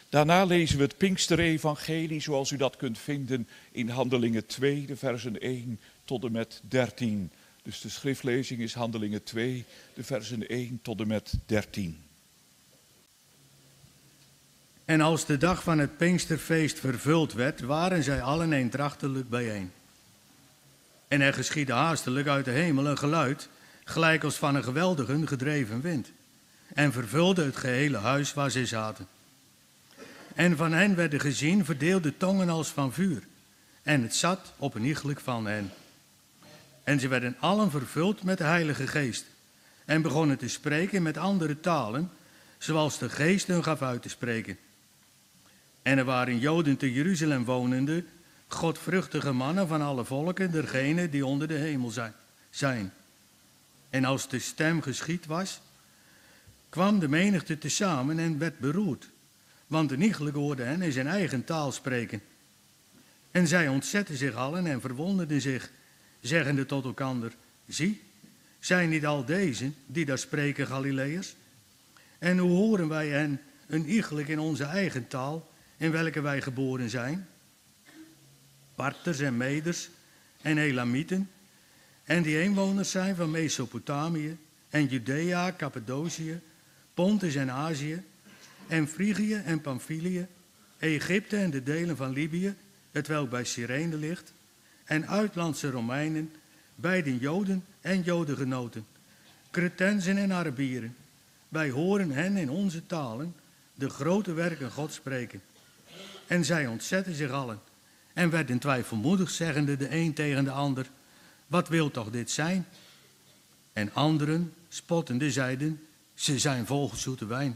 Daarna lezen we het Pinksterevangelie zoals u dat kunt vinden in Handelingen 2, de versen 1 tot en met 13. Dus de schriftlezing is Handelingen 2, de versen 1 tot en met 13. En als de dag van het Pinksterfeest vervuld werd, waren zij allen eendrachtelijk bijeen. En er geschiedde haastelijk uit de hemel een geluid, gelijk als van een geweldige gedreven wind, en vervulde het gehele huis waar zij zaten. En van hen werden gezien verdeelde tongen als van vuur, en het zat op een iegelijk van hen. En ze werden allen vervuld met de Heilige Geest, en begonnen te spreken met andere talen, zoals de Geest hun gaf uit te spreken. En er waren Joden te Jeruzalem wonende, godvruchtige mannen van alle volken, dergenen die onder de hemel zijn. En als de stem geschied was, kwam de menigte tezamen en werd beroerd, want een iegelijk hoorde hen in zijn eigen taal spreken. En zij ontzetten zich allen en verwonderden zich, zeggende tot elkander: zie, zijn niet al deze die daar spreken Galileërs? En hoe horen wij hen een iegelijk in onze eigen taal, in welke wij geboren zijn? Parters en Meders en Elamieten, en die inwoners zijn van Mesopotamië en Judea, Cappadocië, Pontus en Azië, en Frigië en Pamphylië, Egypte en de delen van Libië, hetwelk bij Cyrene ligt, en uitlandse Romeinen, beiden Joden en Jodengenoten, Cretensen en Arabieren. Wij horen hen in onze talen de grote werken God spreken. En zij ontzetten zich allen en werden twijfelmoedig, zeggende de een tegen de ander: wat wil toch dit zijn? En anderen, spottende, zeiden: ze zijn vol zoete wijn.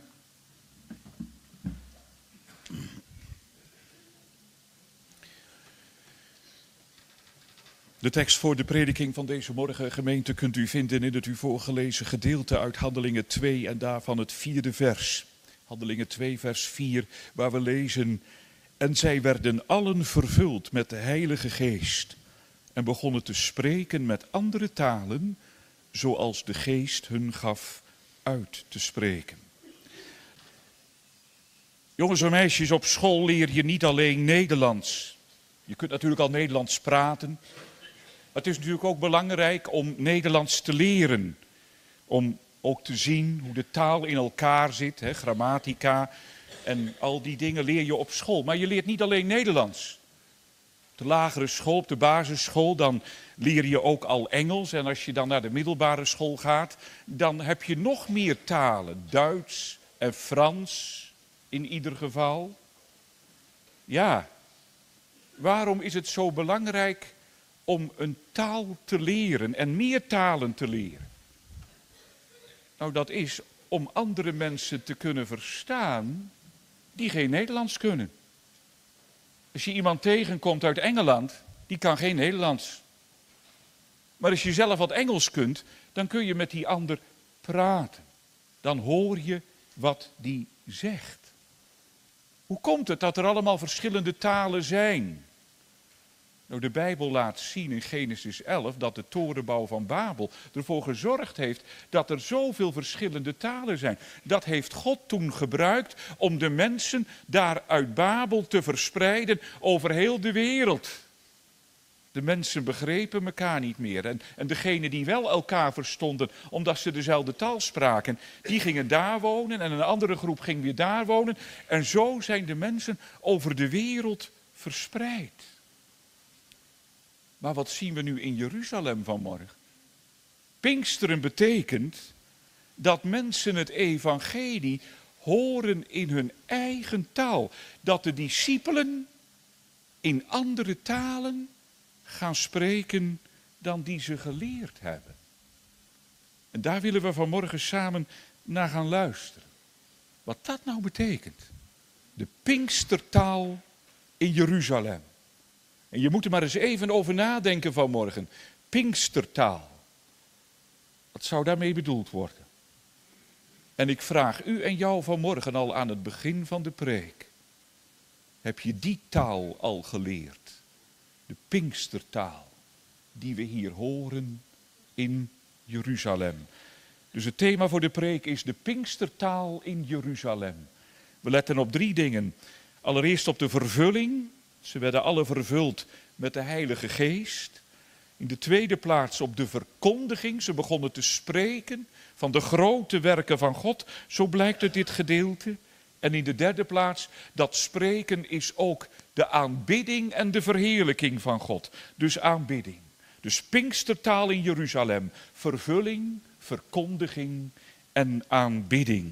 De tekst voor de prediking van deze morgen, gemeente, kunt u vinden in het u voorgelezen gedeelte uit Handelingen 2 en daarvan het 4e vers. Handelingen 2 vers 4, waar we lezen: en zij werden allen vervuld met de Heilige Geest en begonnen te spreken met andere talen, zoals de Geest hun gaf uit te spreken. Jongens en meisjes, op school leer je niet alleen Nederlands. Je kunt natuurlijk al Nederlands praten. Het is natuurlijk ook belangrijk om Nederlands te leren. Om ook te zien hoe de taal in elkaar zit, grammatica en al die dingen leer je op school. Maar je leert niet alleen Nederlands. Op de lagere school, op de basisschool, dan leer je ook al Engels. En als je dan naar de middelbare school gaat, dan heb je nog meer talen. Duits en Frans in ieder geval. Ja, waarom is het zo belangrijk om een taal te leren en meer talen te leren? Nou, dat is om andere mensen te kunnen verstaan die geen Nederlands kunnen. Als je iemand tegenkomt uit Engeland, die kan geen Nederlands. Maar als je zelf wat Engels kunt, dan kun je met die ander praten. Dan hoor je wat die zegt. Hoe komt het dat er allemaal verschillende talen zijn? Nou, de Bijbel laat zien in Genesis 11 dat de torenbouw van Babel ervoor gezorgd heeft dat er zoveel verschillende talen zijn. Dat heeft God toen gebruikt om de mensen daar uit Babel te verspreiden over heel de wereld. De mensen begrepen elkaar niet meer. En degenen die wel elkaar verstonden, omdat ze dezelfde taal spraken, die gingen daar wonen en een andere groep ging weer daar wonen. En zo zijn de mensen over de wereld verspreid. Maar wat zien we nu in Jeruzalem vanmorgen? Pinksteren betekent dat mensen het evangelie horen in hun eigen taal. Dat de discipelen in andere talen gaan spreken dan die ze geleerd hebben. En daar willen we vanmorgen samen naar gaan luisteren. Wat dat nou betekent. De Pinkstertaal in Jeruzalem. En je moet er maar eens even over nadenken vanmorgen. Pinkstertaal. Wat zou daarmee bedoeld worden? En ik vraag u en jou vanmorgen al aan het begin van de preek. Heb je die taal al geleerd? De Pinkstertaal. Die we hier horen in Jeruzalem. Dus het thema voor de preek is de Pinkstertaal in Jeruzalem. We letten op 3 dingen. Allereerst op de vervulling. Ze werden alle vervuld met de Heilige Geest. In de tweede plaats op de verkondiging. Ze begonnen te spreken van de grote werken van God. Zo blijkt uit dit gedeelte. En in de derde plaats, dat spreken is ook de aanbidding en de verheerlijking van God. Dus aanbidding. Dus Pinkstertaal in Jeruzalem. Vervulling, verkondiging en aanbidding.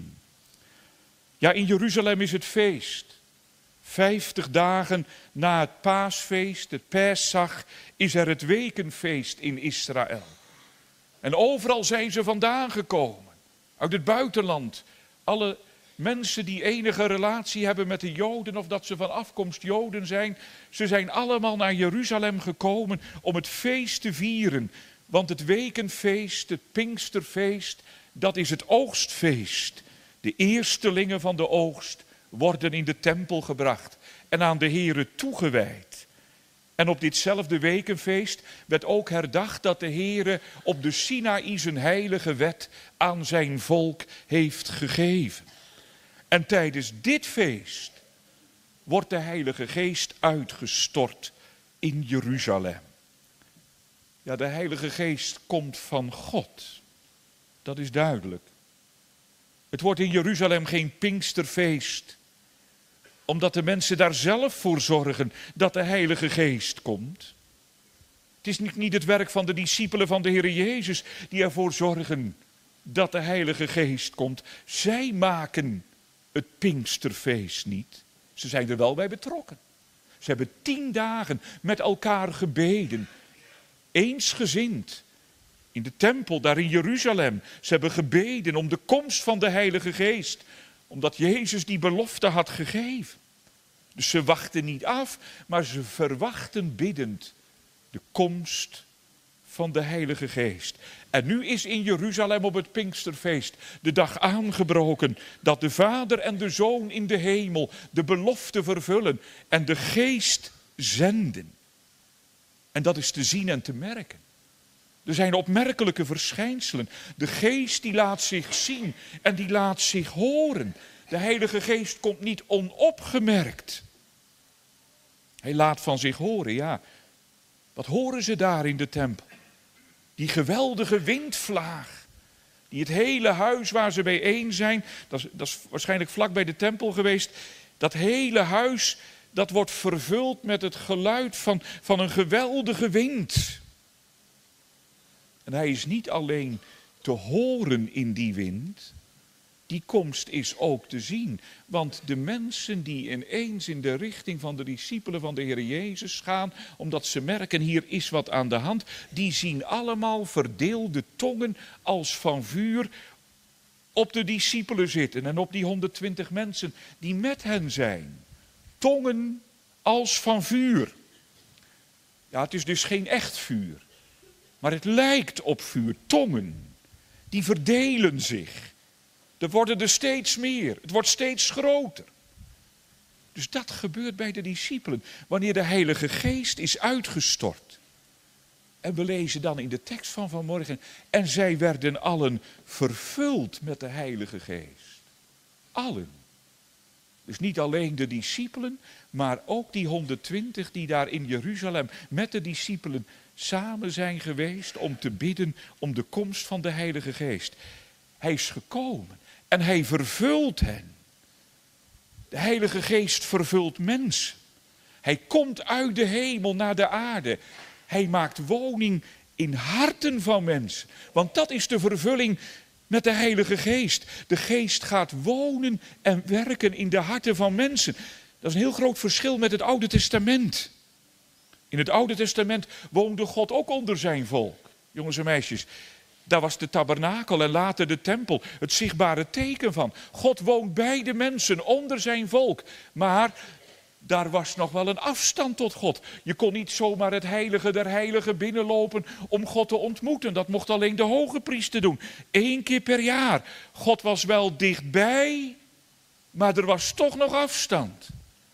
Ja, in Jeruzalem is het feest. 50 dagen na het paasfeest, het Pesach, is er het wekenfeest in Israël. En overal zijn ze vandaan gekomen. Uit het buitenland. Alle mensen die enige relatie hebben met de Joden of dat ze van afkomst Joden zijn. Ze zijn allemaal naar Jeruzalem gekomen om het feest te vieren. Want het wekenfeest, het Pinksterfeest, dat is het oogstfeest. De eerstelingen van de oogst worden in de tempel gebracht en aan de Here toegewijd. En op ditzelfde wekenfeest werd ook herdacht dat de Here op de Sinaï zijn heilige wet aan zijn volk heeft gegeven. En tijdens dit feest wordt de Heilige Geest uitgestort in Jeruzalem. Ja, de Heilige Geest komt van God. Dat is duidelijk. Het wordt in Jeruzalem geen Pinksterfeest, omdat de mensen daar zelf voor zorgen dat de Heilige Geest komt. Het is niet het werk van de discipelen van de Heer Jezus die ervoor zorgen dat de Heilige Geest komt. Zij maken het Pinksterfeest niet. Ze zijn er wel bij betrokken. Ze hebben 10 dagen met elkaar gebeden. Eensgezind. In de tempel, daar in Jeruzalem. Ze hebben gebeden om de komst van de Heilige Geest. Omdat Jezus die belofte had gegeven. Dus ze wachten niet af, maar ze verwachten biddend de komst van de Heilige Geest. En nu is in Jeruzalem op het Pinksterfeest de dag aangebroken dat de Vader en de Zoon in de hemel de belofte vervullen en de Geest zenden. En dat is te zien en te merken. Er zijn opmerkelijke verschijnselen. De Geest die laat zich zien en die laat zich horen. De Heilige Geest komt niet onopgemerkt. Hij laat van zich horen, ja. Wat horen ze daar in de tempel? Die geweldige windvlaag. Die het hele huis waar ze bijeen zijn, dat is waarschijnlijk vlak bij de tempel geweest. Dat hele huis, dat wordt vervuld met het geluid van een geweldige wind. En hij is niet alleen te horen in die wind, die komst is ook te zien. Want de mensen die ineens in de richting van de discipelen van de Heer Jezus gaan, omdat ze merken hier is wat aan de hand, die zien allemaal verdeelde tongen als van vuur op de discipelen zitten en op die 120 mensen die met hen zijn. Tongen als van vuur. Ja, het is dus geen echt vuur. Maar het lijkt op vuur, tongen, die verdelen zich. Er worden er steeds meer, het wordt steeds groter. Dus dat gebeurt bij de discipelen, wanneer de Heilige Geest is uitgestort. En we lezen dan in de tekst van vanmorgen, en zij werden allen vervuld met de Heilige Geest. Allen. Dus niet alleen de discipelen, maar ook die 120 die daar in Jeruzalem met de discipelen samen zijn geweest om te bidden om de komst van de Heilige Geest. Hij is gekomen en hij vervult hen. De Heilige Geest vervult mensen. Hij komt uit de hemel naar de aarde. Hij maakt woning in harten van mensen. Want dat is de vervulling met de Heilige Geest. De Geest gaat wonen en werken in de harten van mensen. Dat is een heel groot verschil met het Oude Testament. In het Oude Testament woonde God ook onder zijn volk. Jongens en meisjes, daar was de tabernakel en later de tempel het zichtbare teken van. God woont bij de mensen onder zijn volk. Maar daar was nog wel een afstand tot God. Je kon niet zomaar het heilige der heiligen binnenlopen om God te ontmoeten. Dat mocht alleen de hoge priester doen. 1 keer per jaar. God was wel dichtbij, maar er was toch nog afstand.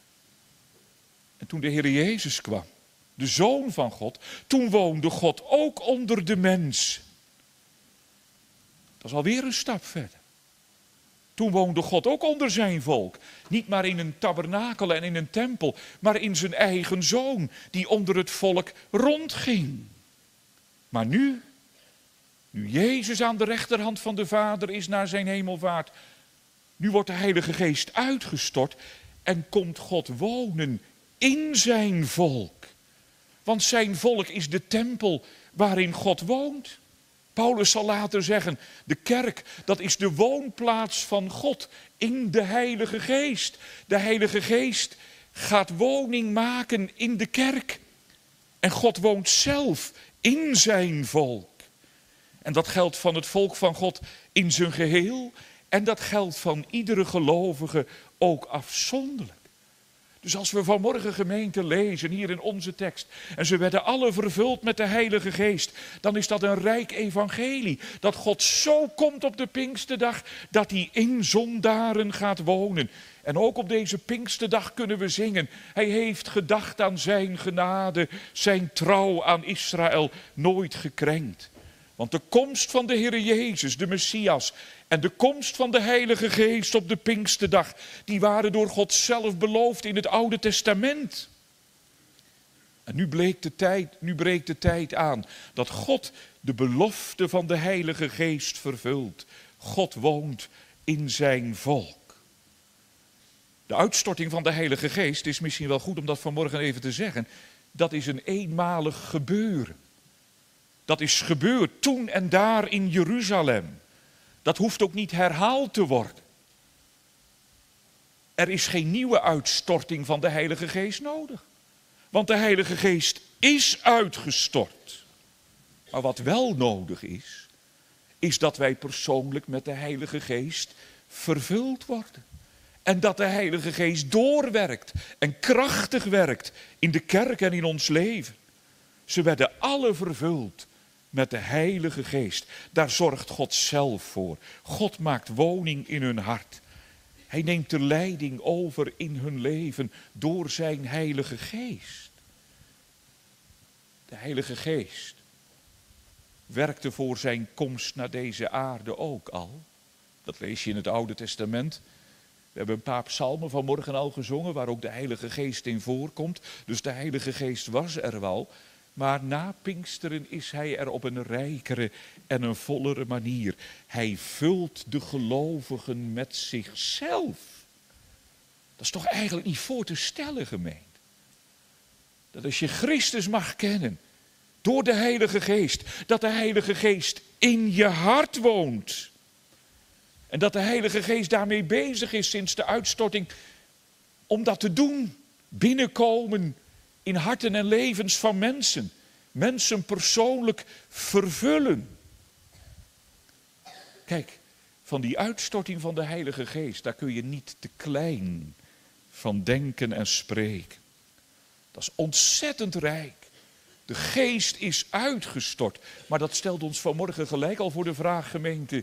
En toen de Heer Jezus kwam, de Zoon van God, toen woonde God ook onder de mens. Dat is alweer een stap verder. Toen woonde God ook onder zijn volk. Niet maar in een tabernakel en in een tempel, maar in zijn eigen zoon, die onder het volk rondging. Maar nu Jezus aan de rechterhand van de Vader is naar zijn hemelvaart, nu wordt de Heilige Geest uitgestort en komt God wonen in zijn volk. Want zijn volk is de tempel waarin God woont. Paulus zal later zeggen, de kerk, dat is de woonplaats van God in de Heilige Geest. De Heilige Geest gaat woning maken in de kerk. En God woont zelf in zijn volk. En dat geldt van het volk van God in zijn geheel. En dat geldt van iedere gelovige ook afzonderlijk. Dus als we vanmorgen, gemeente, lezen hier in onze tekst, en ze werden alle vervuld met de Heilige Geest, dan is dat een rijk evangelie. Dat God zo komt op de Pinksterdag, dat hij in zondaren gaat wonen. En ook op deze Pinksterdag kunnen we zingen, hij heeft gedacht aan zijn genade, zijn trouw aan Israël nooit gekrenkt. Want de komst van de Heere Jezus, de Messias, en de komst van de Heilige Geest op de Pinksterdag, die waren door God zelf beloofd in het Oude Testament. En nu breekt de tijd aan dat God de belofte van de Heilige Geest vervult. God woont in zijn volk. De uitstorting van de Heilige Geest, is misschien wel goed om dat vanmorgen even te zeggen, dat is een eenmalig gebeuren. Dat is gebeurd toen en daar in Jeruzalem. Dat hoeft ook niet herhaald te worden. Er is geen nieuwe uitstorting van de Heilige Geest nodig. Want de Heilige Geest is uitgestort. Maar wat wel nodig is dat wij persoonlijk met de Heilige Geest vervuld worden. En dat de Heilige Geest doorwerkt en krachtig werkt in de kerk en in ons leven. Ze werden alle vervuld met de Heilige Geest. Daar zorgt God zelf voor. God maakt woning in hun hart. Hij neemt de leiding over in hun leven door zijn Heilige Geest. De Heilige Geest werkte voor zijn komst naar deze aarde ook al. Dat lees je in het Oude Testament. We hebben een paar psalmen vanmorgen al gezongen waar ook de Heilige Geest in voorkomt. Dus de Heilige Geest was er wel. Maar na Pinksteren is hij er op een rijkere en een vollere manier. Hij vult de gelovigen met zichzelf. Dat is toch eigenlijk niet voor te stellen, gemeente. Dat als je Christus mag kennen, door de Heilige Geest, dat de Heilige Geest in je hart woont. En dat de Heilige Geest daarmee bezig is sinds de uitstorting om dat te doen. Binnenkomen in harten en levens van mensen. Mensen persoonlijk vervullen. Kijk, van die uitstorting van de Heilige Geest, daar kun je niet te klein van denken en spreken. Dat is ontzettend rijk. De Geest is uitgestort. Maar dat stelt ons vanmorgen gelijk al voor de vraag, gemeente.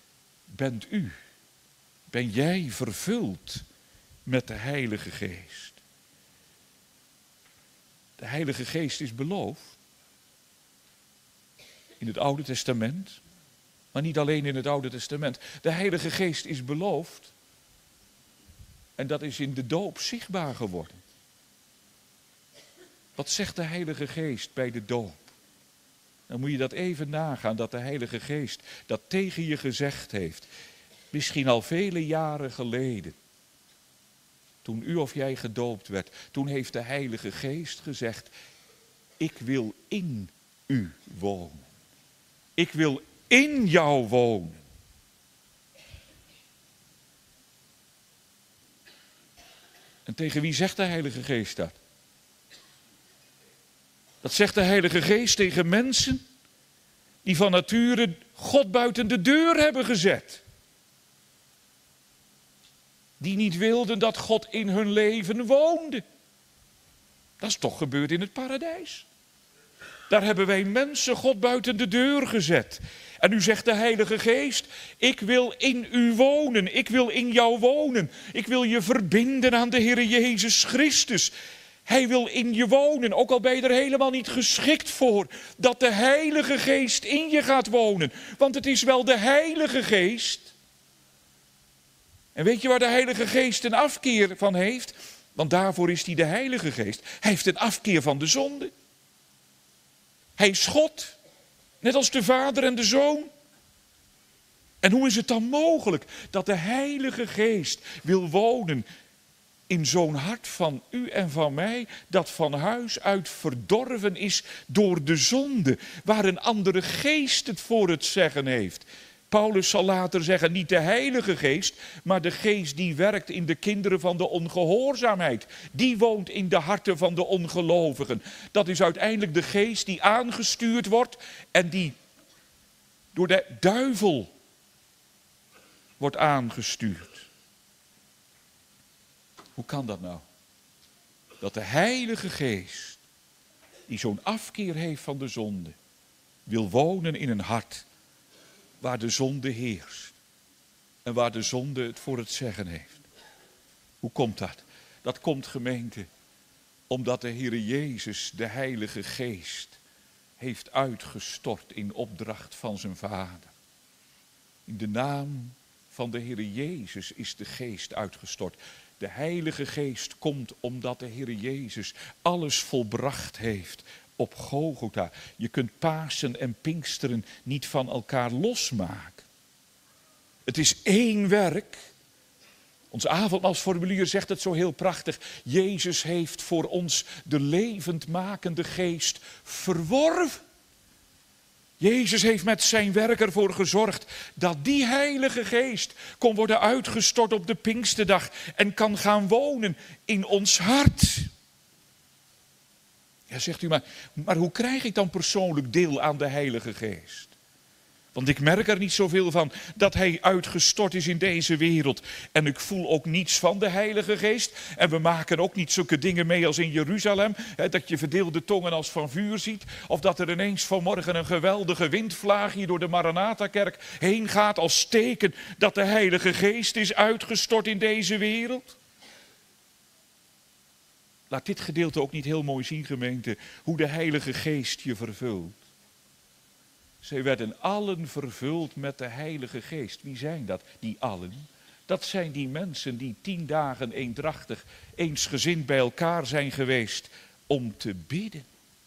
Ben jij vervuld met de Heilige Geest? De Heilige Geest is beloofd in het Oude Testament, maar niet alleen in het Oude Testament. De Heilige Geest is beloofd en dat is in de doop zichtbaar geworden. Wat zegt de Heilige Geest bij de doop? Dan moet je dat even nagaan, dat de Heilige Geest dat tegen je gezegd heeft. Misschien al vele jaren geleden. Toen u of jij gedoopt werd, toen heeft de Heilige Geest gezegd, ik wil in u wonen. Ik wil in jou wonen. En tegen wie zegt de Heilige Geest dat? Dat zegt de Heilige Geest tegen mensen die van nature God buiten de deur hebben gezet. Die niet wilden dat God in hun leven woonde. Dat is toch gebeurd in het paradijs. Daar hebben wij mensen God buiten de deur gezet. En nu zegt de Heilige Geest, ik wil in u wonen, ik wil in jou wonen. Ik wil je verbinden aan de Heere Jezus Christus. Hij wil in je wonen, ook al ben je er helemaal niet geschikt voor, dat de Heilige Geest in je gaat wonen. Want het is wel de Heilige Geest En weet je waar de Heilige Geest een afkeer van heeft? Want daarvoor is hij de Heilige Geest. Hij heeft een afkeer van de zonde. Hij is God, net als de Vader en de Zoon. En hoe is het dan mogelijk dat de Heilige Geest wil wonen in zo'n hart van u en van mij, dat van huis uit verdorven is door de zonde, waar een andere geest het voor het zeggen heeft? Paulus zal later zeggen, niet de Heilige Geest, maar de geest die werkt in de kinderen van de ongehoorzaamheid. Die woont in de harten van de ongelovigen. Dat is uiteindelijk de geest die aangestuurd wordt en die door de duivel wordt aangestuurd. Hoe kan dat nou? Dat de Heilige Geest, die zo'n afkeer heeft van de zonde, wil wonen in een hart waar de zonde heerst. En waar de zonde het voor het zeggen heeft. Hoe komt dat? Dat komt, gemeente, omdat de Heere Jezus de Heilige Geest heeft uitgestort in opdracht van zijn Vader. In de naam van de Heere Jezus is de Geest uitgestort. De Heilige Geest komt omdat de Heere Jezus alles volbracht heeft op Golgotha. Je kunt Pasen en Pinksteren niet van elkaar losmaken. Het is één werk. Ons avondmaalsformulier zegt het zo heel prachtig. Jezus heeft voor ons de levendmakende Geest verworven. Jezus heeft met zijn werk ervoor gezorgd dat die Heilige Geest kon worden uitgestort op de Pinksterdag en kan gaan wonen in ons hart. Ja, zegt u, maar hoe krijg ik dan persoonlijk deel aan de Heilige Geest? Want ik merk er niet zoveel van dat hij uitgestort is in deze wereld. En ik voel ook niets van de Heilige Geest. En we maken ook niet zulke dingen mee als in Jeruzalem. Dat je verdeelde tongen als van vuur ziet. Of dat er ineens vanmorgen een geweldige windvlaag hier door de Maranatha-kerk heen gaat als teken dat de Heilige Geest is uitgestort in deze wereld. Laat dit gedeelte ook niet heel mooi zien, gemeente, hoe de Heilige Geest je vervult. Zij werden allen vervuld met de Heilige Geest. Wie zijn dat, die allen? Dat zijn die mensen die 10 dagen eendrachtig, eensgezind bij elkaar zijn geweest om te bidden.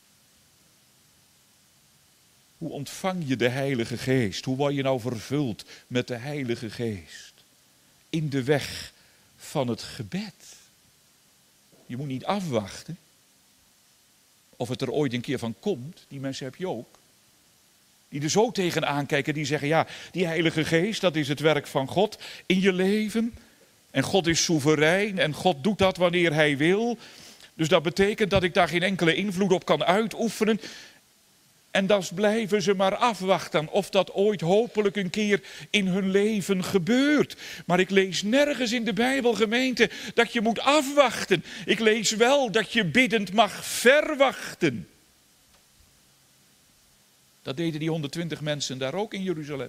Hoe ontvang je de Heilige Geest? Hoe word je nou vervuld met de Heilige Geest? In de weg van het gebed. Je moet niet afwachten of het er ooit een keer van komt. Die mensen heb je ook. Die er zo tegenaan kijken, die zeggen, ja, die Heilige Geest, dat is het werk van God in je leven. En God is soeverein en God doet dat wanneer hij wil. Dus dat betekent dat ik daar geen enkele invloed op kan uitoefenen. En dan blijven ze maar afwachten of dat ooit hopelijk een keer in hun leven gebeurt. Maar ik lees nergens in de Bijbel, gemeente, dat je moet afwachten. Ik lees wel dat je biddend mag verwachten. Dat deden die 120 mensen daar ook in Jeruzalem.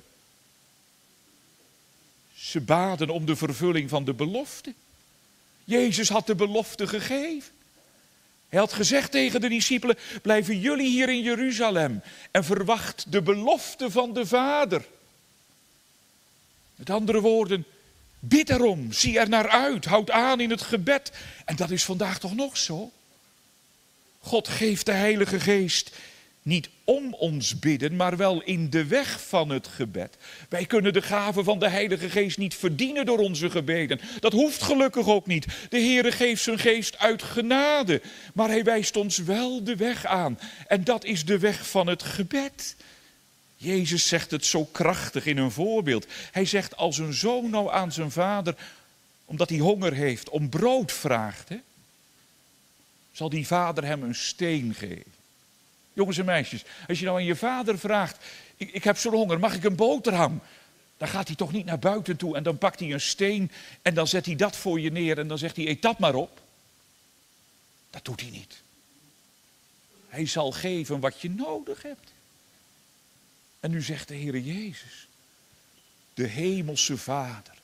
Ze baden om de vervulling van de belofte. Jezus had de belofte gegeven. Hij had gezegd tegen de discipelen, blijven jullie hier in Jeruzalem en verwacht de belofte van de Vader. Met andere woorden, bid erom, zie er naar uit, houd aan in het gebed. En dat is vandaag toch nog zo? God geeft de Heilige Geest niet om ons bidden, maar wel in de weg van het gebed. Wij kunnen de gave van de Heilige Geest niet verdienen door onze gebeden. Dat hoeft gelukkig ook niet. De Heere geeft zijn geest uit genade. Maar hij wijst ons wel de weg aan. En dat is de weg van het gebed. Jezus zegt het zo krachtig in een voorbeeld. Hij zegt, als een zoon nou aan zijn vader, omdat hij honger heeft, om brood vraagt, zal die vader hem een steen geven. Jongens en meisjes, als je nou aan je vader vraagt, ik heb zo'n honger, mag ik een boterham? Dan gaat hij toch niet naar buiten toe en dan pakt hij een steen en dan zet hij dat voor je neer en dan zegt hij, eet dat maar op. Dat doet hij niet. Hij zal geven wat je nodig hebt. En nu zegt de Heere Jezus, de hemelse Vader,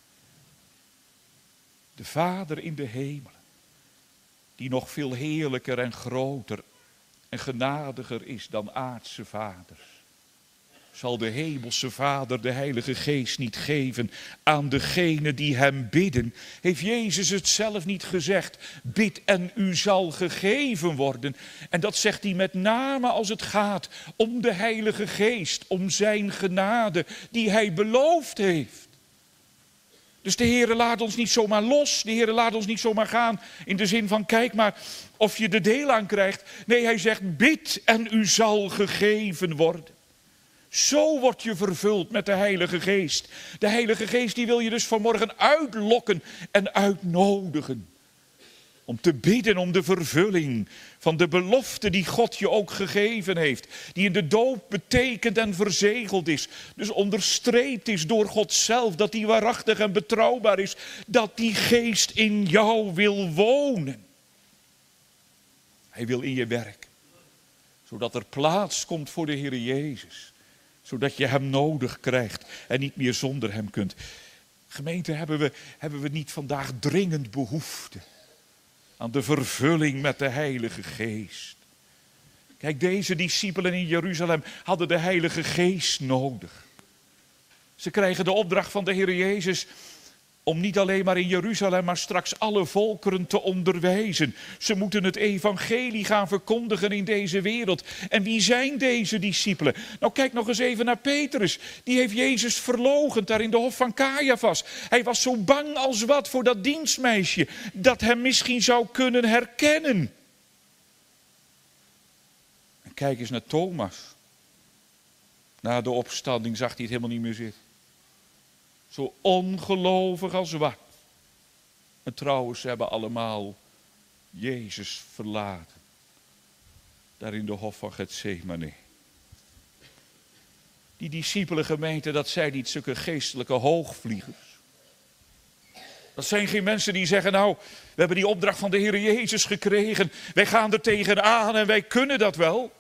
de Vader in de hemelen, die nog veel heerlijker en groter en genadiger is dan aardse vaders, zal de hemelse Vader de Heilige Geest niet geven aan degenen die hem bidden? Heeft Jezus het zelf niet gezegd? Bid en u zal gegeven worden. En dat zegt hij met name als het gaat om de Heilige Geest, om zijn genade die hij beloofd heeft. Dus de Heere laat ons niet zomaar los, de Heere laat ons niet zomaar gaan in de zin van kijk maar of je er deel aan krijgt. Nee, hij zegt bid en u zal gegeven worden. Zo word je vervuld met de Heilige Geest. De Heilige Geest die wil je dus vanmorgen uitlokken en uitnodigen. Om te bidden om de vervulling van de belofte die God je ook gegeven heeft. Die in de doop betekend en verzegeld is. Dus onderstreept is door God zelf dat die waarachtig en betrouwbaar is. Dat die geest in jou wil wonen. Hij wil in je werk. Zodat er plaats komt voor de Heer Jezus. Zodat je hem nodig krijgt en niet meer zonder hem kunt. Gemeente, hebben we niet vandaag dringend behoefte aan de vervulling met de Heilige Geest? Kijk, deze discipelen in Jeruzalem hadden de Heilige Geest nodig. Ze krijgen de opdracht van de Heer Jezus om niet alleen maar in Jeruzalem, maar straks alle volkeren te onderwijzen. Ze moeten het evangelie gaan verkondigen in deze wereld. En wie zijn deze discipelen? Nou, kijk nog eens even naar Petrus. Die heeft Jezus verloochend daar in de hof van Caiaphas. Hij was zo bang als wat voor dat dienstmeisje, dat hem misschien zou kunnen herkennen. En kijk eens naar Thomas. Na de opstanding zag hij het helemaal niet meer zitten. Zo ongelovig als wat. En trouwens, ze hebben allemaal Jezus verlaten. Daar in de hof van Getsemane. Die disciepelengemeente, dat zijn niet zulke geestelijke hoogvliegers. Dat zijn geen mensen die zeggen, nou, we hebben die opdracht van de Heer Jezus gekregen. Wij gaan er tegenaan en wij kunnen dat wel.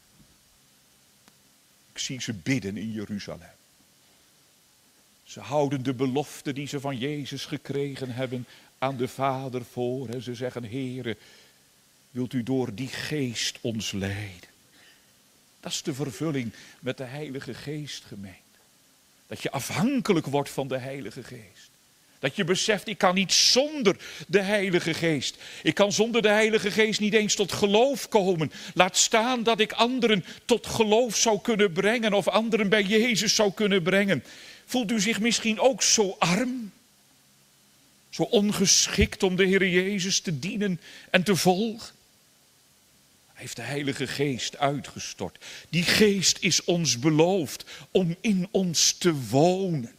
Ik zie ze bidden in Jeruzalem. Ze houden de belofte die ze van Jezus gekregen hebben aan de Vader voor. En ze zeggen, Heere, wilt u door die geest ons leiden? Dat is de vervulling met de Heilige Geest, gemeente. Dat je afhankelijk wordt van de Heilige Geest. Dat je beseft, ik kan niet zonder de Heilige Geest. Ik kan zonder de Heilige Geest niet eens tot geloof komen. Laat staan dat ik anderen tot geloof zou kunnen brengen of anderen bij Jezus zou kunnen brengen. Voelt u zich misschien ook zo arm? Zo ongeschikt om de Heer Jezus te dienen en te volgen? Hij heeft de Heilige Geest uitgestort. Die Geest is ons beloofd om in ons te wonen.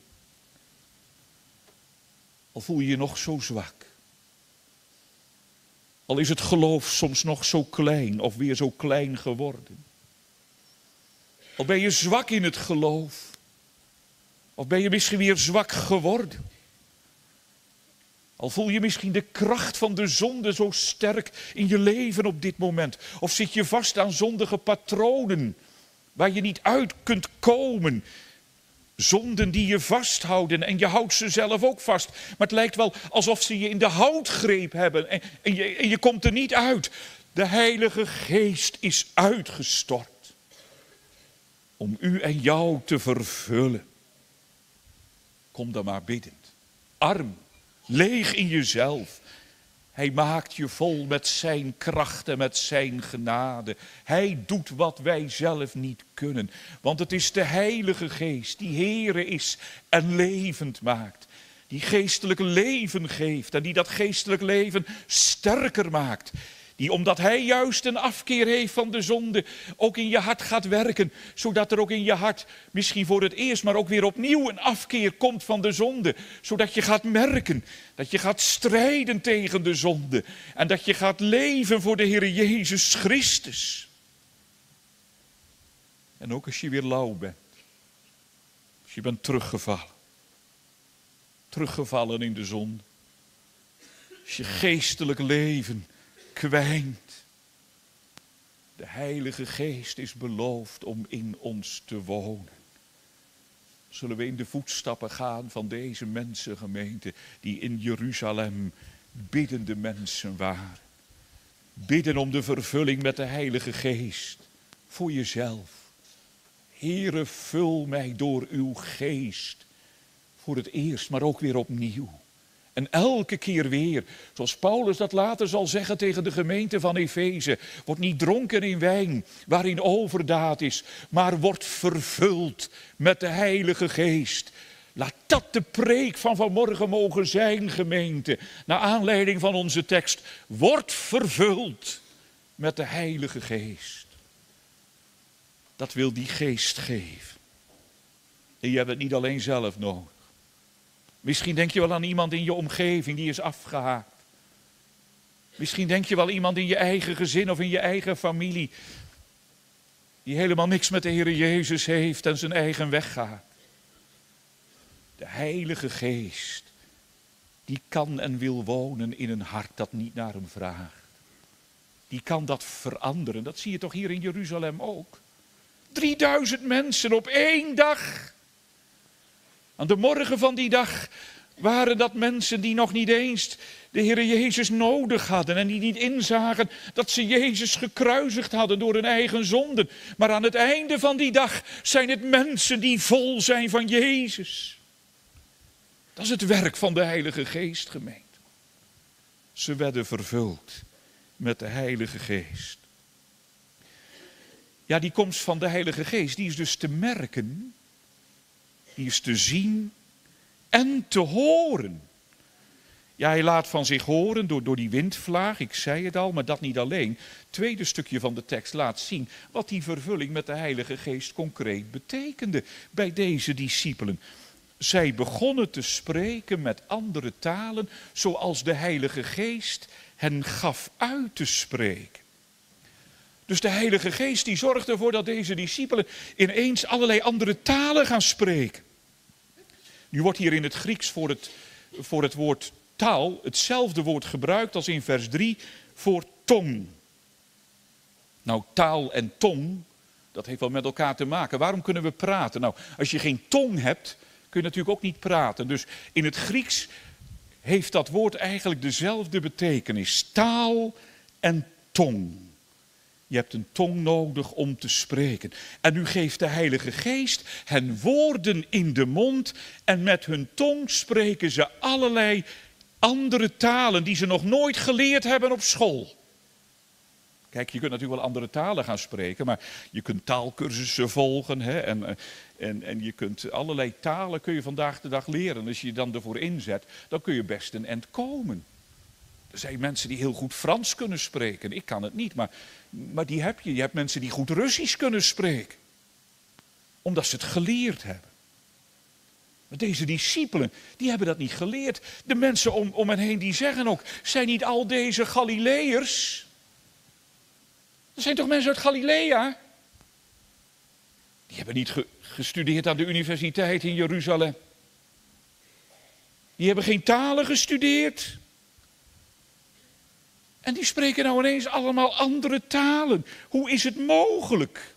Al voel je je nog zo zwak. Al is het geloof soms nog zo klein of weer zo klein geworden. Al ben je zwak in het geloof. Of ben je misschien weer zwak geworden? Al voel je misschien de kracht van de zonde zo sterk in je leven op dit moment. Of zit je vast aan zondige patronen waar je niet uit kunt komen. Zonden die je vasthouden en je houdt ze zelf ook vast. Maar het lijkt wel alsof ze je in de houtgreep hebben en je komt er niet uit. De Heilige Geest is uitgestort om u en jou te vervullen. Kom dan maar biddend, arm, leeg in jezelf. Hij maakt je vol met zijn kracht en met zijn genade. Hij doet wat wij zelf niet kunnen. Want het is de Heilige Geest die Heere is en levend maakt. Die geestelijk leven geeft en die dat geestelijk leven sterker maakt. Die omdat hij juist een afkeer heeft van de zonde ook in je hart gaat werken. Zodat er ook in je hart misschien voor het eerst maar ook weer opnieuw een afkeer komt van de zonde. Zodat je gaat merken dat je gaat strijden tegen de zonde. En dat je gaat leven voor de Heer Jezus Christus. En ook als je weer lauw bent. Als je bent teruggevallen. Teruggevallen in de zonde. Als je geestelijk leven kwijnt. De Heilige Geest is beloofd om in ons te wonen. Zullen we in de voetstappen gaan van deze mensengemeente die in Jeruzalem biddende mensen waren. Bidden om de vervulling met de Heilige Geest. Voor jezelf. Heere, vul mij door uw geest. Voor het eerst, maar ook weer opnieuw. En elke keer weer, zoals Paulus dat later zal zeggen tegen de gemeente van Efeze. Word niet dronken in wijn, waarin overdaad is, maar word vervuld met de Heilige Geest. Laat dat de preek van vanmorgen mogen zijn, gemeente. Naar aanleiding van onze tekst. Word vervuld met de Heilige Geest. Dat wil die Geest geven. En je hebt het niet alleen zelf nodig. Misschien denk je wel aan iemand in je omgeving die is afgehaakt. Misschien denk je wel iemand in je eigen gezin of in je eigen familie. Die helemaal niks met de Heer Jezus heeft en zijn eigen weg gaat. De Heilige Geest, die kan en wil wonen in een hart dat niet naar hem vraagt. Die kan dat veranderen. Dat zie je toch hier in Jeruzalem ook. 3000 mensen op 1 dag. Aan de morgen van die dag waren dat mensen die nog niet eens de Heer Jezus nodig hadden. En die niet inzagen dat ze Jezus gekruisigd hadden door hun eigen zonden. Maar aan het einde van die dag zijn het mensen die vol zijn van Jezus. Dat is het werk van de Heilige Geest, gemeente. Ze werden vervuld met de Heilige Geest. Ja, die komst van de Heilige Geest, die is dus te merken. Die is te zien en te horen. Ja, hij laat van zich horen door die windvlaag, ik zei het al, maar dat niet alleen. Het tweede stukje van de tekst laat zien wat die vervulling met de Heilige Geest concreet betekende bij deze discipelen. Zij begonnen te spreken met andere talen, zoals de Heilige Geest hen gaf uit te spreken. Dus de Heilige Geest die zorgt ervoor dat deze discipelen ineens allerlei andere talen gaan spreken. Nu wordt hier in het Grieks voor het woord taal hetzelfde woord gebruikt als in vers 3 voor tong. Nou, taal en tong, dat heeft wel met elkaar te maken. Waarom kunnen we praten? Nou, als je geen tong hebt, kun je natuurlijk ook niet praten. Dus in het Grieks heeft dat woord eigenlijk dezelfde betekenis. Taal en tong. Je hebt een tong nodig om te spreken. En nu geeft de Heilige Geest hen woorden in de mond. En met hun tong spreken ze allerlei andere talen die ze nog nooit geleerd hebben op school. Kijk, je kunt natuurlijk wel andere talen gaan spreken, maar je kunt taalkursussen volgen. Hè, en je kunt allerlei talen kun je vandaag de dag leren. Als je je dan ervoor inzet, dan kun je best een eind komen. Er zijn mensen die heel goed Frans kunnen spreken. Ik kan het niet, maar die heb je. Je hebt mensen die goed Russisch kunnen spreken. Omdat ze het geleerd hebben. Maar deze discipelen, die hebben dat niet geleerd. De mensen om hen heen die zeggen ook, zijn niet al deze Galileërs? Dat zijn toch mensen uit Galilea? Die hebben niet gestudeerd aan de universiteit in Jeruzalem. Die hebben geen talen gestudeerd. En die spreken nou ineens allemaal andere talen. Hoe is het mogelijk?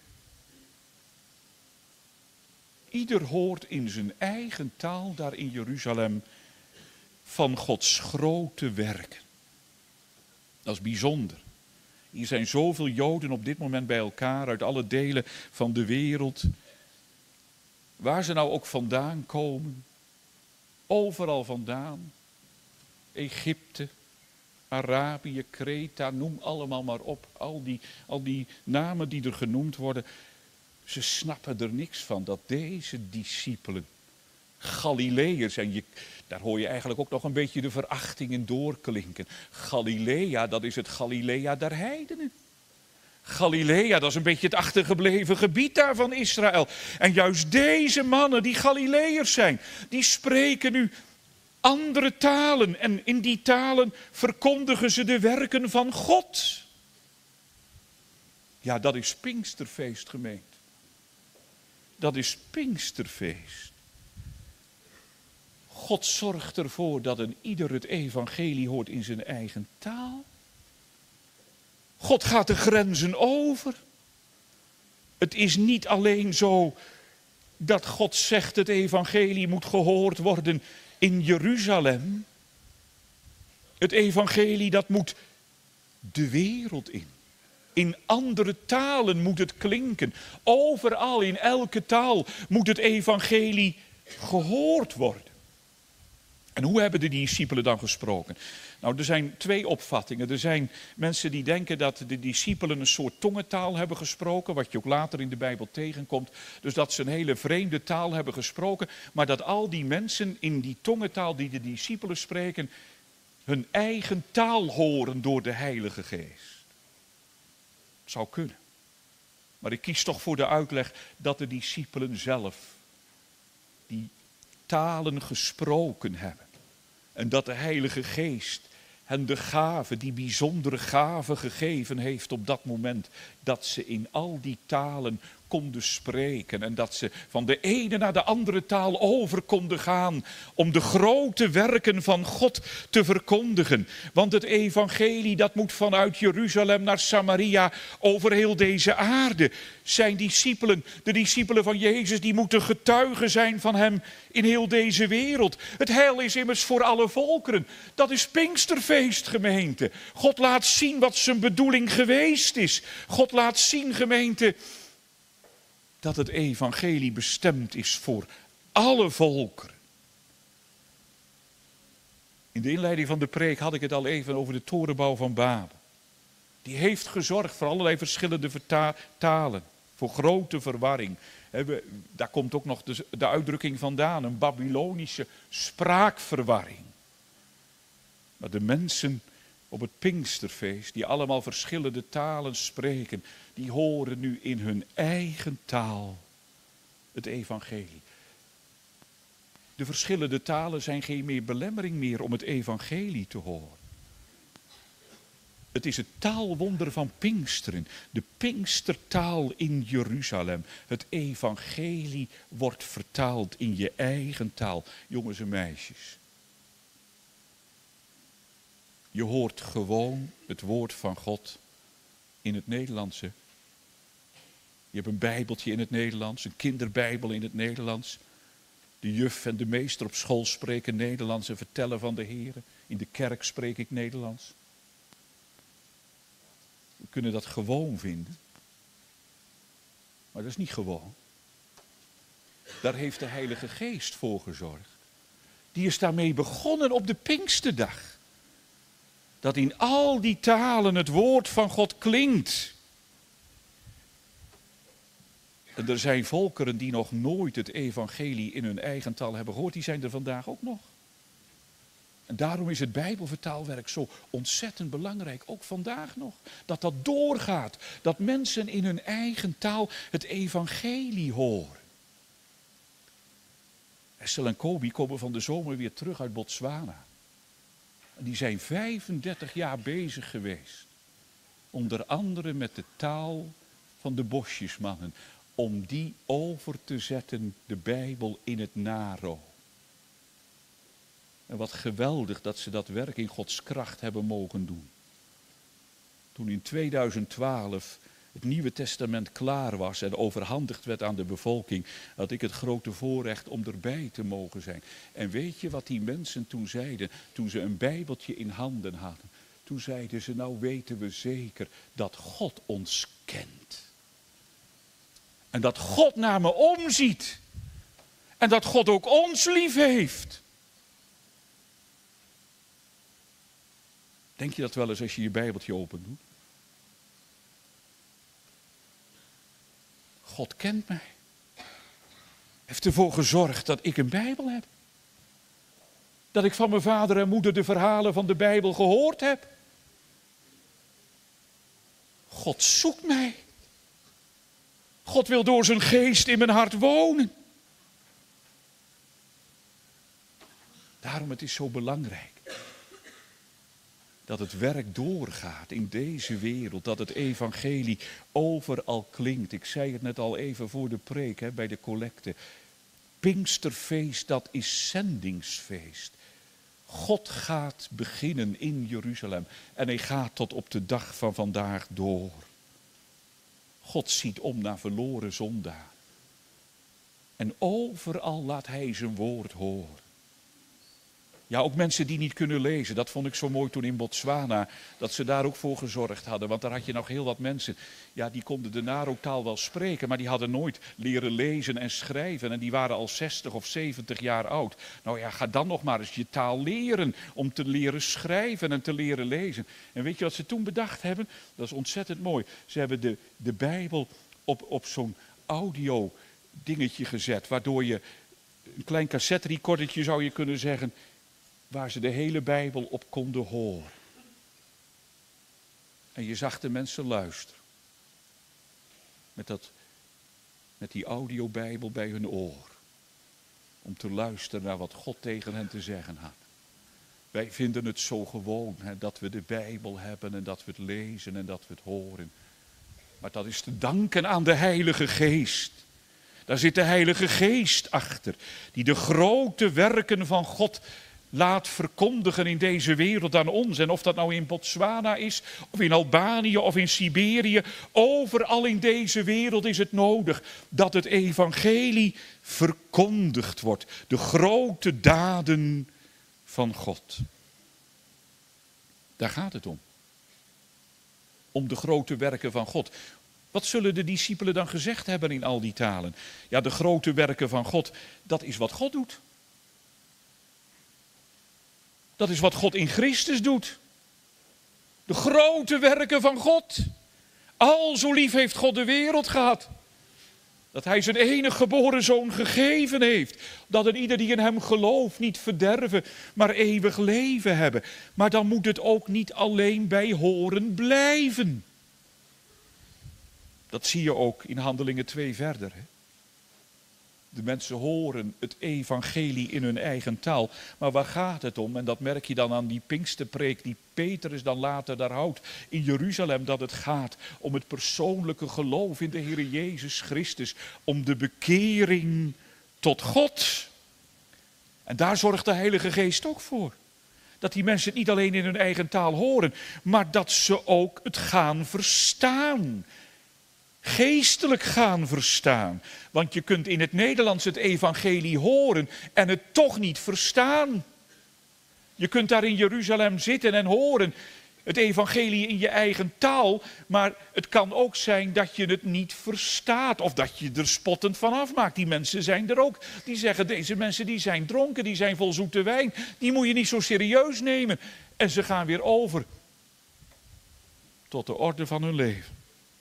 Ieder hoort in zijn eigen taal daar in Jeruzalem van Gods grote werken. Dat is bijzonder. Hier zijn zoveel Joden op dit moment bij elkaar uit alle delen van de wereld. Waar ze nou ook vandaan komen. Overal vandaan. Egypte, Arabië, Kreta, noem allemaal maar op. Al die namen die er genoemd worden. Ze snappen er niks van dat deze discipelen Galileërs, en daar hoor je eigenlijk ook nog een beetje de verachting in doorklinken. Galilea, dat is het Galilea der heidenen. Galilea, dat is een beetje het achtergebleven gebied daar van Israël. En juist deze mannen die Galileërs zijn, die spreken nu andere talen. En in die talen verkondigen ze de werken van God. Ja, dat is Pinksterfeest, gemeente. Dat is Pinksterfeest. God zorgt ervoor dat een ieder het evangelie hoort in zijn eigen taal. God gaat de grenzen over. Het is niet alleen zo dat God zegt het evangelie moet gehoord worden in Jeruzalem. Het evangelie dat moet de wereld in. In andere talen moet het klinken. Overal, in elke taal, moet het evangelie gehoord worden. En hoe hebben de discipelen dan gesproken? Nou, er zijn twee opvattingen. Er zijn mensen die denken dat de discipelen een soort tongentaal hebben gesproken, wat je ook later in de Bijbel tegenkomt. Dus dat ze een hele vreemde taal hebben gesproken, maar dat al die mensen in die tongentaal die de discipelen spreken, hun eigen taal horen door de Heilige Geest. Het zou kunnen. Maar ik kies toch voor de uitleg dat de discipelen zelf die talen gesproken hebben. En dat de Heilige Geest hen de gave, die bijzondere gave gegeven heeft op dat moment. Dat ze in al die talen konden spreken. En dat ze van de ene naar de andere taal over konden gaan. Om de grote werken van God te verkondigen. Want het evangelie dat moet vanuit Jeruzalem naar Samaria over heel deze aarde. Zijn discipelen, de discipelen van Jezus, die moeten getuigen zijn van hem in heel deze wereld. Het heil is immers voor alle volkeren. Dat is Pinksterfeest, gemeente. God laat zien wat zijn bedoeling geweest is. God laat zien, gemeente, dat het evangelie bestemd is voor alle volkeren. In de inleiding van de preek had ik het al even over de torenbouw van Babel. Die heeft gezorgd voor allerlei verschillende talen, voor grote verwarring. Daar komt ook nog de uitdrukking vandaan, een Babylonische spraakverwarring. Maar de mensen op het Pinksterfeest, die allemaal verschillende talen spreken, die horen nu in hun eigen taal het evangelie. De verschillende talen zijn geen meer belemmering meer om het evangelie te horen. Het is het taalwonder van Pinksteren, de Pinkstertaal in Jeruzalem. Het evangelie wordt vertaald in je eigen taal, jongens en meisjes. Je hoort gewoon het woord van God in het Nederlands. Hè? Je hebt een bijbeltje in het Nederlands, een kinderbijbel in het Nederlands. De juf en de meester op school spreken Nederlands en vertellen van de Heer. In de kerk spreek ik Nederlands. We kunnen dat gewoon vinden. Maar dat is niet gewoon. Daar heeft de Heilige Geest voor gezorgd. Die is daarmee begonnen op de Pinksterdag. Dat in al die talen het woord van God klinkt. En er zijn volkeren die nog nooit het evangelie in hun eigen taal hebben gehoord. Die zijn er vandaag ook nog. En daarom is het Bijbelvertaalwerk zo ontzettend belangrijk, ook vandaag nog. Dat dat doorgaat, dat mensen in hun eigen taal het evangelie horen. Estelle en Kobi komen van de zomer weer terug uit Botswana. En die zijn 35 jaar bezig geweest. Onder andere met de taal van de bosjesmannen. Om die over te zetten, de Bijbel, in het Naro. En wat geweldig dat ze dat werk in Gods kracht hebben mogen doen. Toen in 2012 het Nieuwe Testament klaar was en overhandigd werd aan de bevolking, had ik het grote voorrecht om erbij te mogen zijn. En weet je wat die mensen toen zeiden, toen ze een Bijbeltje in handen hadden? Toen zeiden ze, nou weten we zeker dat God ons kent. En dat God naar me omziet. En dat God ook ons lief heeft. Denk je dat wel eens als je je Bijbeltje open doet? God kent mij. Heeft ervoor gezorgd dat ik een Bijbel heb. Dat ik van mijn vader en moeder de verhalen van de Bijbel gehoord heb. God zoekt mij. God wil door zijn geest in mijn hart wonen. Daarom het is zo belangrijk. Dat het werk doorgaat in deze wereld. Dat het evangelie overal klinkt. Ik zei het net al even voor de preek, bij de collecte. Pinksterfeest, dat is zendingsfeest. God gaat beginnen in Jeruzalem. En hij gaat tot op de dag van vandaag door. God ziet om naar verloren zondaar. En overal laat hij zijn woord horen. Ja, ook mensen die niet kunnen lezen. Dat vond ik zo mooi toen in Botswana. Dat ze daar ook voor gezorgd hadden. Want daar had je nog heel wat mensen. Ja, die konden de Naro-taal wel spreken. Maar die hadden nooit leren lezen en schrijven. En die waren al 60 of 70 jaar oud. Nou ja, ga dan nog maar eens je taal leren. Om te leren schrijven en te leren lezen. En weet je wat ze toen bedacht hebben? Dat is ontzettend mooi. Ze hebben de Bijbel op zo'n audio dingetje gezet. Waardoor je een klein cassette-recordertje zou je kunnen zeggen, waar ze de hele Bijbel op konden horen. En je zag de mensen luisteren. Met die audiobijbel bij hun oor. Om te luisteren naar wat God tegen hen te zeggen had. Wij vinden het zo gewoon dat we de Bijbel hebben en dat we het lezen en dat we het horen. Maar dat is te danken aan de Heilige Geest. Daar zit de Heilige Geest achter. Die de grote werken van God laat verkondigen in deze wereld aan ons. En of dat nou in Botswana is, of in Albanië, of in Siberië. Overal in deze wereld is het nodig dat het evangelie verkondigd wordt. De grote daden van God. Daar gaat het om. Om de grote werken van God. Wat zullen de discipelen dan gezegd hebben in al die talen? Ja, de grote werken van God, dat is wat God doet. Dat is wat God in Christus doet. De grote werken van God. Al zo lief heeft God de wereld gehad. Dat hij zijn enige geboren zoon gegeven heeft. Dat een ieder die in hem gelooft niet verderven, maar eeuwig leven hebben. Maar dan moet het ook niet alleen bij horen blijven. Dat zie je ook in Handelingen 2 verder. Hè? De mensen horen het evangelie in hun eigen taal. Maar waar gaat het om? En dat merk je dan aan die Pinksterpreek die Petrus dan later daar houdt in Jeruzalem. Dat het gaat om het persoonlijke geloof in de Heer Jezus Christus. Om de bekering tot God. En daar zorgt de Heilige Geest ook voor. Dat die mensen het niet alleen in hun eigen taal horen, maar dat ze ook het gaan verstaan. Geestelijk gaan verstaan. Want je kunt in het Nederlands het evangelie horen en het toch niet verstaan. Je kunt daar in Jeruzalem zitten en horen het evangelie in je eigen taal. Maar het kan ook zijn dat je het niet verstaat. Of dat je er spottend van afmaakt. Die mensen zijn er ook. Die zeggen, deze mensen die zijn dronken, die zijn vol zoete wijn. Die moet je niet zo serieus nemen. En ze gaan weer over tot de orde van hun leven.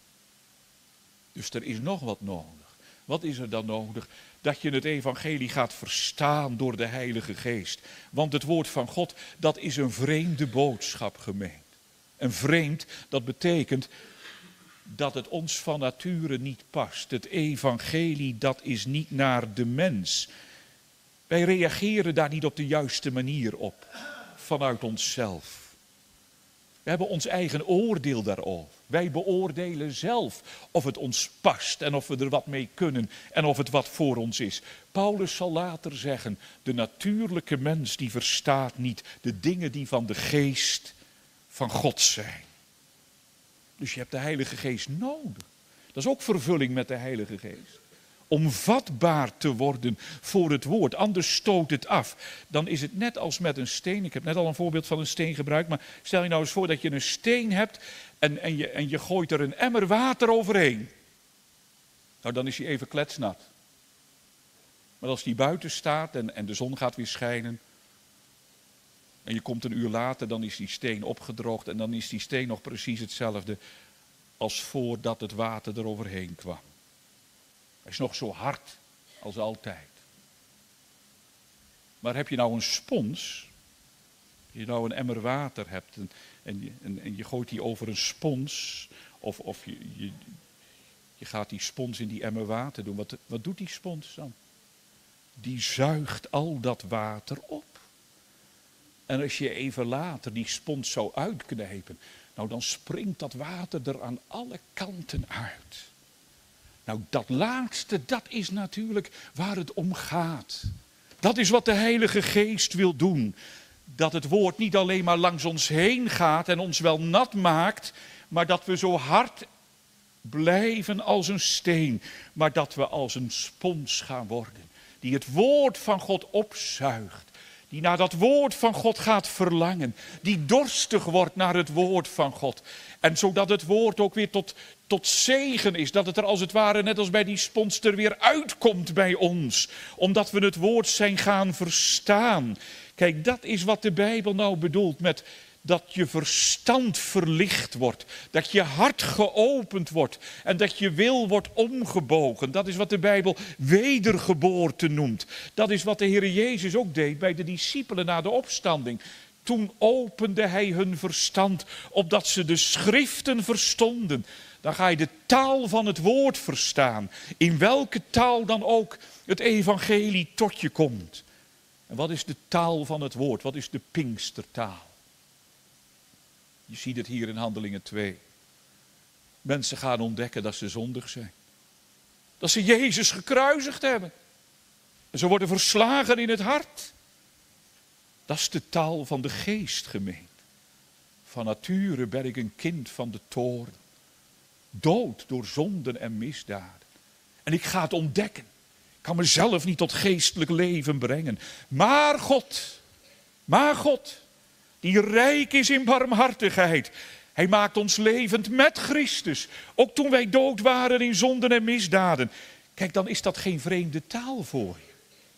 Dus er is nog wat nodig. Wat is er dan nodig? Dat je het evangelie gaat verstaan door de Heilige Geest. Want het woord van God, dat is een vreemde boodschap gemeend. En vreemd, dat betekent dat het ons van nature niet past. Het evangelie, dat is niet naar de mens. Wij reageren daar niet op de juiste manier op. Vanuit onszelf. We hebben ons eigen oordeel daarover. Wij beoordelen zelf of het ons past en of we er wat mee kunnen en of het wat voor ons is. Paulus zal later zeggen, de natuurlijke mens die verstaat niet de dingen die van de geest van God zijn. Dus je hebt de Heilige Geest nodig. Dat is ook vervulling met de Heilige Geest. Om vatbaar te worden voor het woord, anders stoot het af. Dan is het net als met een steen. Ik heb net al een voorbeeld van een steen gebruikt, maar stel je nou eens voor dat je een steen hebt en je gooit er een emmer water overheen. Nou, dan is hij even kletsnat. Maar als die buiten staat en de zon gaat weer schijnen en je komt een uur later, dan is die steen opgedroogd en dan is die steen nog precies hetzelfde als voordat het water er overheen kwam. Hij is nog zo hard als altijd. Maar heb je nou een spons, je nou een emmer water hebt en je gooit die over een spons, of je gaat die spons in die emmer water doen, wat doet die spons dan? Die zuigt al dat water op. En als je even later die spons zou uitknijpen, nou dan springt dat water er aan alle kanten uit. Nou, dat laatste, dat is natuurlijk waar het om gaat. Dat is wat de Heilige Geest wil doen. Dat het woord niet alleen maar langs ons heen gaat en ons wel nat maakt, maar dat we zo hard blijven als een steen, maar dat we als een spons gaan worden. Die het woord van God opzuigt. die naar dat woord van God gaat verlangen, die dorstig wordt naar het woord van God. En zodat het woord ook weer tot zegen is, dat het er als het ware net als bij die sponster weer uitkomt bij ons, omdat we het woord zijn gaan verstaan. Kijk, dat is wat de Bijbel nou bedoelt met dat je verstand verlicht wordt, dat je hart geopend wordt en dat je wil wordt omgebogen. Dat is wat de Bijbel wedergeboorte noemt. Dat is wat de Heer Jezus ook deed bij de discipelen na de opstanding. Toen opende hij hun verstand, opdat ze de schriften verstonden. Dan ga je de taal van het woord verstaan, in welke taal dan ook het evangelie tot je komt. En wat is de taal van het woord? Wat is de Pinkstertaal? Je ziet het hier in Handelingen 2. Mensen gaan ontdekken dat ze zondig zijn. Dat ze Jezus gekruisigd hebben. En ze worden verslagen in het hart. Dat is de taal van de geest, gemeente. Van nature ben ik een kind van de toorn. Dood door zonden en misdaden. En ik ga het ontdekken. Ik kan mezelf niet tot geestelijk leven brengen. Maar God, die rijk is in barmhartigheid. Hij maakt ons levend met Christus. Ook toen wij dood waren in zonden en misdaden. Kijk, dan is dat geen vreemde taal voor je.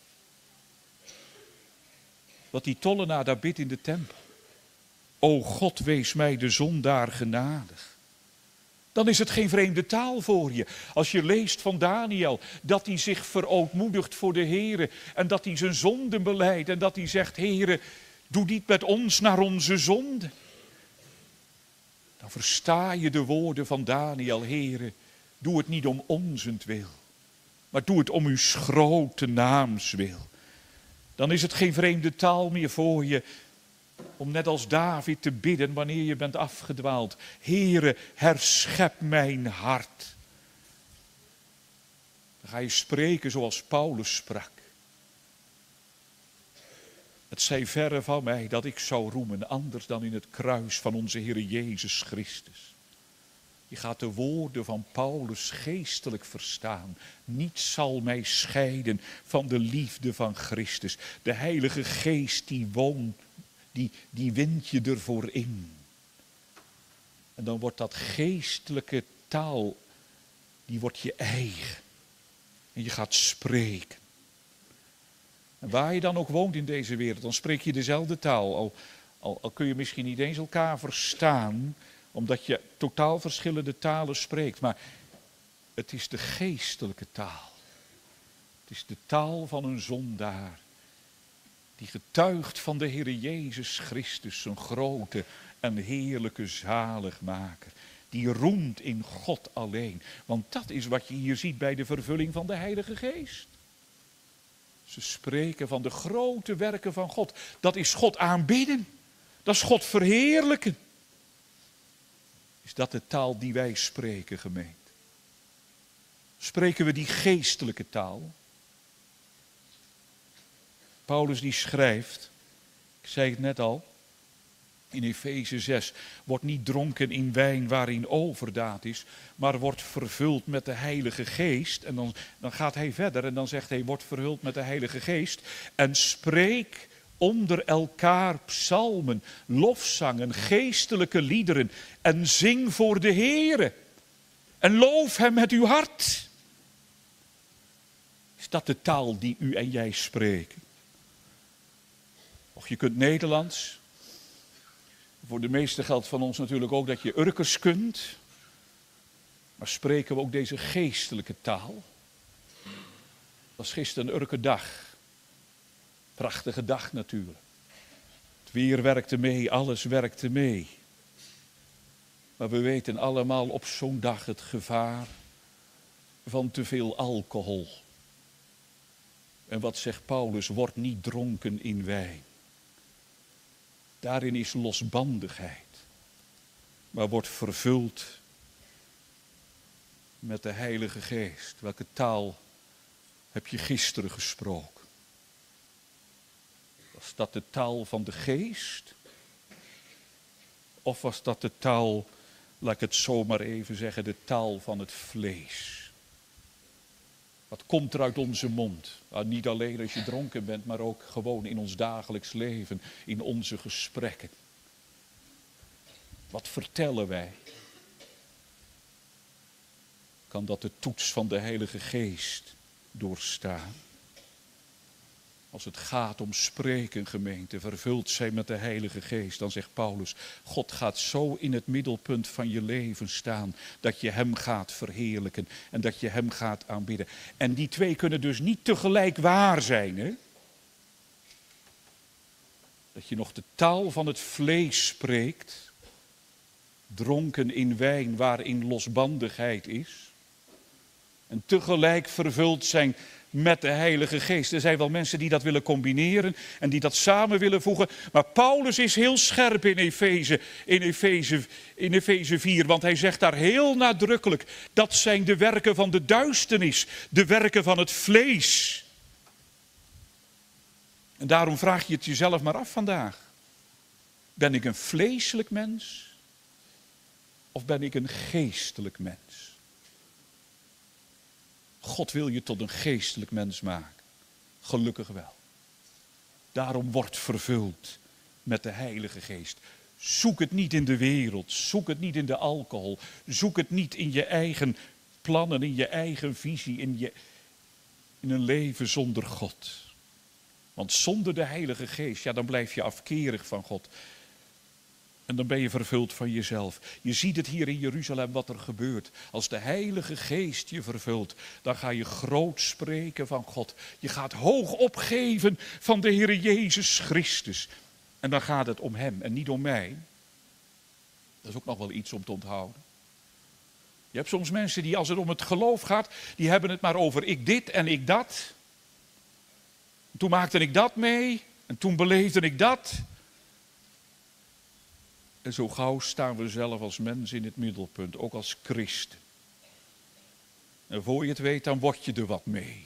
Wat die tollenaar daar bidt in de tempel. O God, wees mij de zondaar genadig. Dan is het geen vreemde taal voor je. Als je leest van Daniel, dat hij zich verootmoedigt voor de Here. En dat hij zijn zonden belijdt. En dat hij zegt, Here, doe niet met ons naar onze zonden. Dan versta je de woorden van Daniel, Here, doe het niet om onzentwil. Maar doe het om uw grote naamswil. Dan is het geen vreemde taal meer voor je. Om net als David te bidden wanneer je bent afgedwaald. Heere, herschep mijn hart. Dan ga je spreken zoals Paulus sprak. Het zij verre van mij dat ik zou roemen, anders dan in het kruis van onze Heer Jezus Christus. Je gaat de woorden van Paulus geestelijk verstaan. Niets zal mij scheiden van de liefde van Christus. De Heilige Geest die woont. Die wint je ervoor in. En dan wordt dat geestelijke taal, die wordt je eigen. En je gaat spreken. En waar je dan ook woont in deze wereld, dan spreek je dezelfde taal. Al kun je misschien niet eens elkaar verstaan, omdat je totaal verschillende talen spreekt. Maar het is de geestelijke taal. Het is de taal van een zondaar. Die getuigt van de Heer Jezus Christus, zijn grote en heerlijke zaligmaker. Die roemt in God alleen. Want dat is wat je hier ziet bij de vervulling van de Heilige Geest. Ze spreken van de grote werken van God. Dat is God aanbidden. Dat is God verheerlijken. Is dat de taal die wij spreken, gemeente? Spreken we die geestelijke taal? Paulus die schrijft, ik zei het net al, in Efeze 6, wordt niet dronken in wijn waarin overdaad is, maar wordt vervuld met de Heilige Geest. En dan gaat hij verder en dan zegt hij, wordt vervuld met de Heilige Geest en spreek onder elkaar psalmen, lofzangen, geestelijke liederen en zing voor de Heere en loof hem met uw hart. Is dat de taal die u en jij spreken? Of je kunt Nederlands. Voor de meesten geldt van ons natuurlijk ook dat je Urkers kunt. Maar spreken we ook deze geestelijke taal? Dat was gisteren een Urkerdag. Prachtige dag natuurlijk. Het weer werkte mee, alles werkte mee. Maar we weten allemaal op zo'n dag het gevaar van te veel alcohol. En wat zegt Paulus? Word niet dronken in wijn. Daarin is losbandigheid. Maar wordt vervuld met de Heilige Geest. Welke taal heb je gisteren gesproken? Was dat de taal van de Geest? Of was dat de taal, laat ik het zo maar even zeggen, de taal van het vlees? Wat komt er uit onze mond? Nou, niet alleen als je dronken bent, maar ook gewoon in ons dagelijks leven, in onze gesprekken. Wat vertellen wij? Kan dat de toets van de Heilige Geest doorstaan? Als het gaat om spreken, gemeente, vervuld zijn met de Heilige Geest, dan zegt Paulus, God gaat zo in het middelpunt van je leven staan, dat je hem gaat verheerlijken en dat je hem gaat aanbidden. En die twee kunnen dus niet tegelijk waar zijn, hè? Dat je nog de taal van het vlees spreekt, dronken in wijn waarin losbandigheid is, en tegelijk vervuld zijn met de Heilige Geest. Er zijn wel mensen die dat willen combineren en die dat samen willen voegen. Maar Paulus is heel scherp in Efeze 4, want hij zegt daar heel nadrukkelijk, dat zijn de werken van de duisternis, de werken van het vlees. En daarom vraag je het jezelf maar af vandaag. Ben ik een vleeselijk mens of ben ik een geestelijk mens? God wil je tot een geestelijk mens maken. Gelukkig wel. Daarom word vervuld met de Heilige Geest. Zoek het niet in de wereld. Zoek het niet in de alcohol. Zoek het niet in je eigen plannen, in je eigen visie, in een leven zonder God. Want zonder de Heilige Geest, ja, dan blijf je afkerig van God. En dan ben je vervuld van jezelf. Je ziet het hier in Jeruzalem wat er gebeurt. Als de Heilige Geest je vervult, dan ga je groot spreken van God. Je gaat hoog opgeven van de Heer Jezus Christus. En dan gaat het om hem en niet om mij. Dat is ook nog wel iets om te onthouden. Je hebt soms mensen die als het om het geloof gaat, die hebben het maar over ik dit en ik dat. Toen maakte ik dat mee en toen beleefde ik dat. En zo gauw staan we zelf als mens in het middelpunt, ook als christen. En voor je het weet, dan word je er wat mee.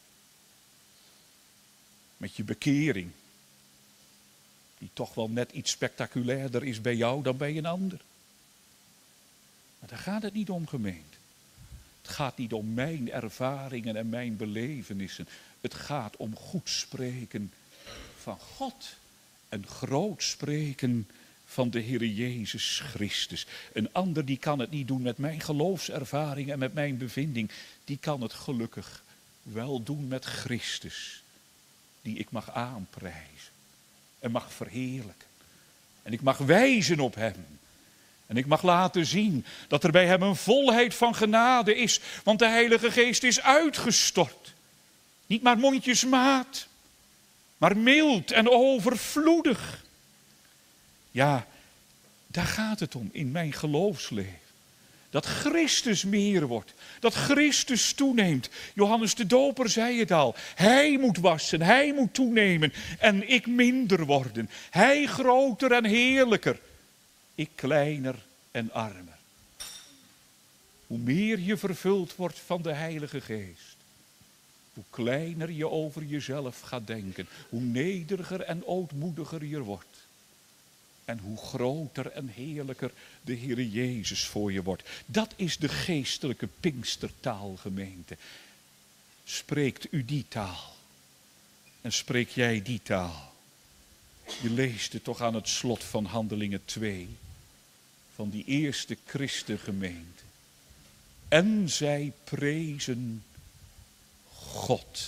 Met je bekering. Die toch wel net iets spectaculairder is bij jou dan bij een ander. Maar daar gaat het niet om, gemeente. Het gaat niet om mijn ervaringen en mijn belevenissen. Het gaat om goed spreken van God. En groot spreken van de Heer Jezus Christus. Een ander die kan het niet doen met mijn geloofservaring en met mijn bevinding. Die kan het gelukkig wel doen met Christus. Die ik mag aanprijzen en mag verheerlijken. En ik mag wijzen op hem. En ik mag laten zien dat er bij hem een volheid van genade is. Want de Heilige Geest is uitgestort. Niet maar mondjesmaat, maar mild en overvloedig. Ja, daar gaat het om in mijn geloofsleven. Dat Christus meer wordt. Dat Christus toeneemt. Johannes de Doper zei het al. Hij moet wassen, hij moet toenemen en ik minder worden. Hij groter en heerlijker. Ik kleiner en armer. Hoe meer je vervuld wordt van de Heilige Geest. Hoe kleiner je over jezelf gaat denken. Hoe nederiger en ootmoediger je wordt. En hoe groter en heerlijker de Heer Jezus voor je wordt. Dat is de geestelijke Pinkstertaal, gemeente. Spreekt u die taal? En spreek jij die taal? Je leest het toch aan het slot van Handelingen 2. Van die eerste christengemeente. En zij prezen God.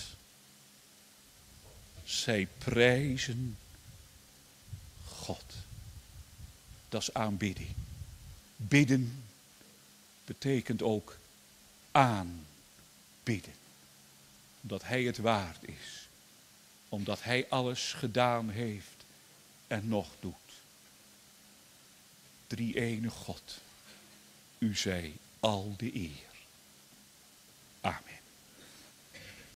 Zij prijzen God. Dat is aanbidding. Bidden betekent ook aanbidden. Omdat hij het waard is. Omdat hij alles gedaan heeft en nog doet. Drie-ene God. U zij al de eer.